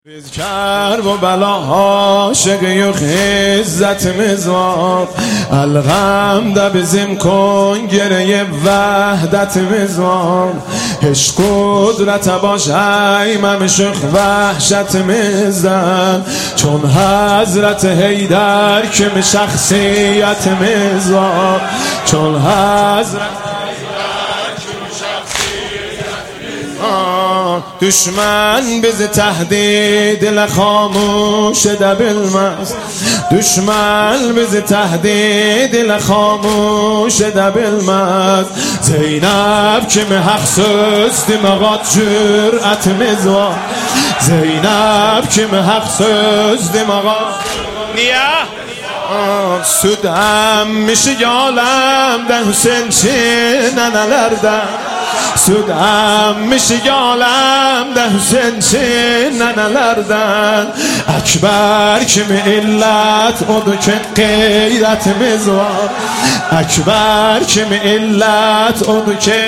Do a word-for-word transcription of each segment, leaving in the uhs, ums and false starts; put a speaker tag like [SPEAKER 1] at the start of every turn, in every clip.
[SPEAKER 1] ریز کرب و بلا عاشق یو خیزت مزوار الغم دبزم کن گره وحدت مزوار عشق قدرت باش ایمم شخ وحشت مزدن چون حضرت حیدر که می شخصیت مزوار چون حضرت دشمن بز تهدید لخاموش دبل مست دشمن بز تهدید لخاموش دبل مست زینب که می حق سست مغاد جرأت مزوار زینب که می حق سست مغاد نیه سودم میشه یالم ده حسین چه ننلردم سودم میشه یالم ده حسین چه ننلردن اکبر که می علت اودو که غیرت مزوار اکبر که می علت اودو که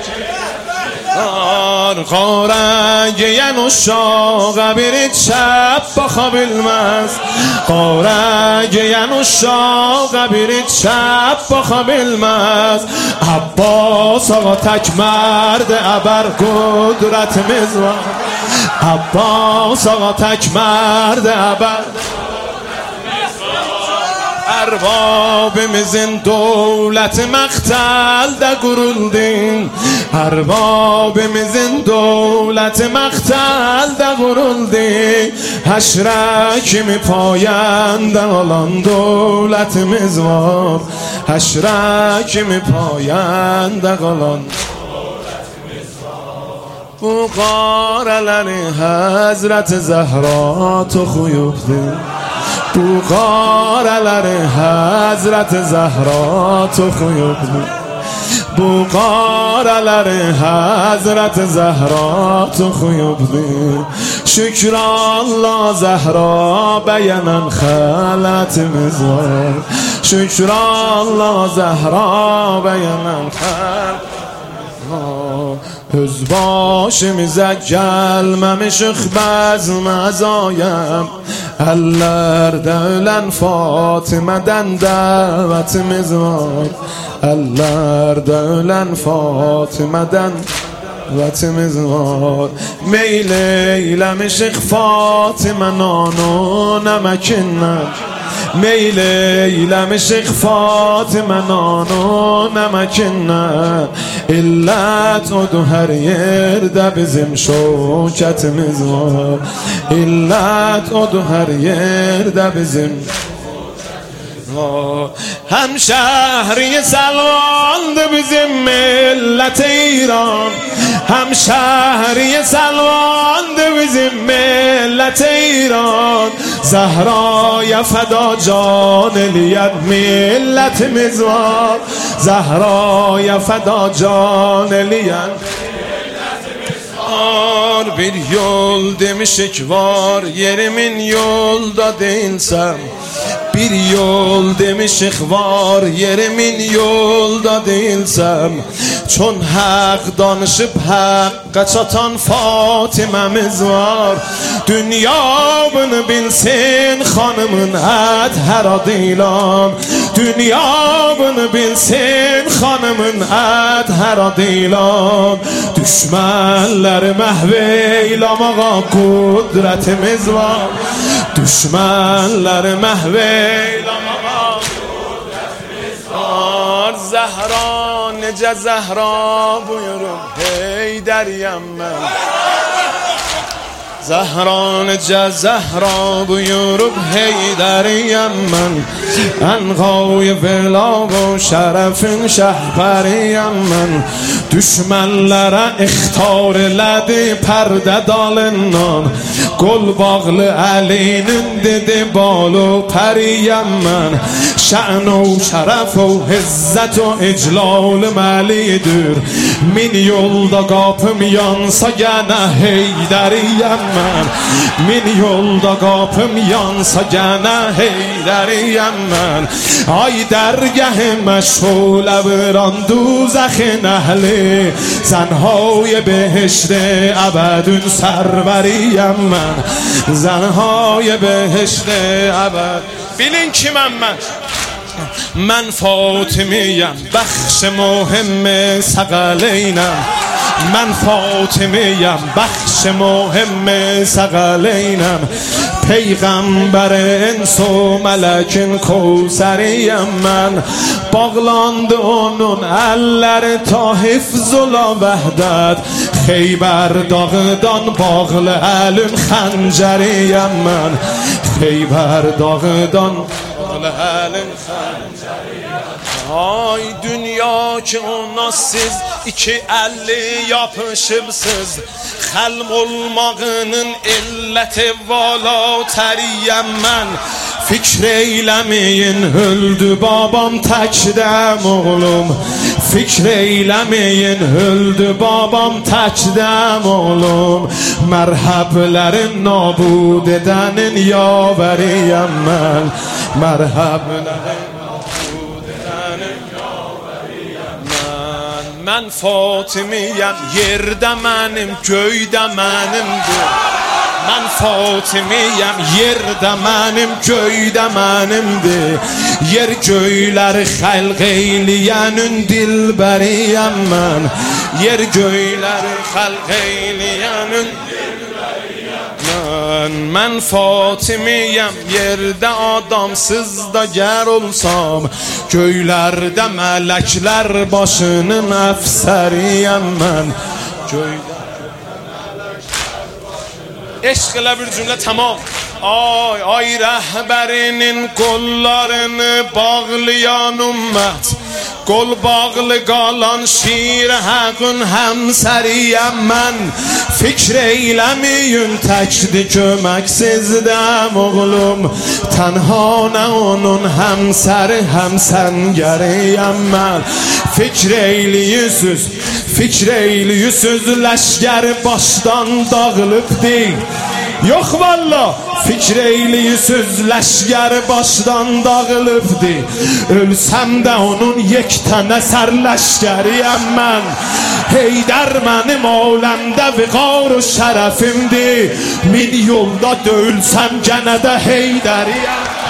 [SPEAKER 1] قارنگه ینوشا قبیرید شب با خواب المست قارنگه ینوشا قبیرید شب با خواب المست عباس آقا تک مرد ابر قدرت مزوار عباس آقا تک مرد ابر ارباب مزن دولت مقتل ده گروندین ارباب مزن دولت مقتل ده گروندین حشرک می پایند آلان دولت مزوار حشرک می پایند آلان بوقارلر حضرت زهرا تو خویوبدین بوقارلر حضرت زهرا تو خویوبدین بوقارلر حضرت زهرا تو خویوبدین شکر الله زهرا بیانن خلت مزوار شکر الله زهرا بیانن خلت höz başımıza gelmemiş bezm azayem ellerde ölen Fatime'den davetimiz var ellerde ölen Fatime'den davetimiz var meyleylemişik Fatime nanu nemekinden meyleylemişik Fatime nanu nemekinden illet odu her yerde bizim şoketimiz var illet odu her yerde bizim هم شهری سلوانdı bizim millet ایران هم شهری سلوانdı bizim millet ایران زهرای فدا جان لیت ملتimiz var زهرای فدا جان لیت bir yol demişik var yerimin yolda değilsem bir yol demişik var yerimin yolda değilsem çon hak danışıp hakka çatan Fatime'miz var dünya bunu bilsin hanımın et her adıyla dünya bunu bilsin hanımın et her adıyla düşmanları mehveylamağa kudretimiz var düşmanları mehveylamağa kudretimiz var Zehra nece Zehra buyurun hey deryem ben Zehra nece Zehra buyurup hey deryem ben Enğay vela و şerefin şehberiyem ben Düşmanlara ikhtar eledi perde dalından Gol bağlı elinin dedi balu periyem ben شأن و شرف و عزت و اجلال ملیدür min yolda kapım yansa gene heyderiyem ben min yolda kapım yansa gene heyderiyem ben ay dergah meşhule viran دوزخ ehli senهای بهشت ابدون سروریم من من زنهای بهشت ابد. ببین کی من من من فاطمیم بخش مهم ثقلینم، من فاطمیم بخش مهم ثقلینم، پیغمبر انس و ملک کوثریم من، باغلاند اونون علر تا حفظ و وحدت، خیبر داغدان باغل علم خنجریم من، خیبر داغدان باغل علم خنجریم. Ay dünya ki ona siz iki əlli yapışıbsız, xəlm olmağının illəti vala təriyəm mən. Fikr eyləməyin öldü babam təkdəm oğlum, fikr eyləməyin öldü babam təkdəm oğlum, mərhəblərin nabud edənin yavəriyəm mən, mərhəblərin من فاطمیم yerdə mənim göydə mənimdir، من فاطمیم yerdə mənim göydə mənimdir، yer göyləri xəlq eyləyənin dilbəriyəm mən, yer göyləri xəlq eyləyənin من من فاطمیم yerdə adamsız da gər olsam, göylərdə mələklər başının əfsəriyəm mən, eşq elə bir cümlə tamam. Ay ay rəhbərinin qollarını bağlayan ümmət, qol bağlı qalan şir həqün həmsəriyəm mən, fikr eyləməyin təkdi köməksizdəm oğlum, tənhanə onun həmsəri həmsəngəriyəm mən, fikr eyləyisiz, fikr eyləyisiz ləşkər başdan dağılıbdir, yox valla fikr eyləyisiz ləşkər başdan dağılıbdır, ölsəm də onun yek tənə sərləşkəriyəm mən, Heydər mənim aləmdə viqar و şərəfimdir, min yolda döyülsəm gənə də Heydəriyəm.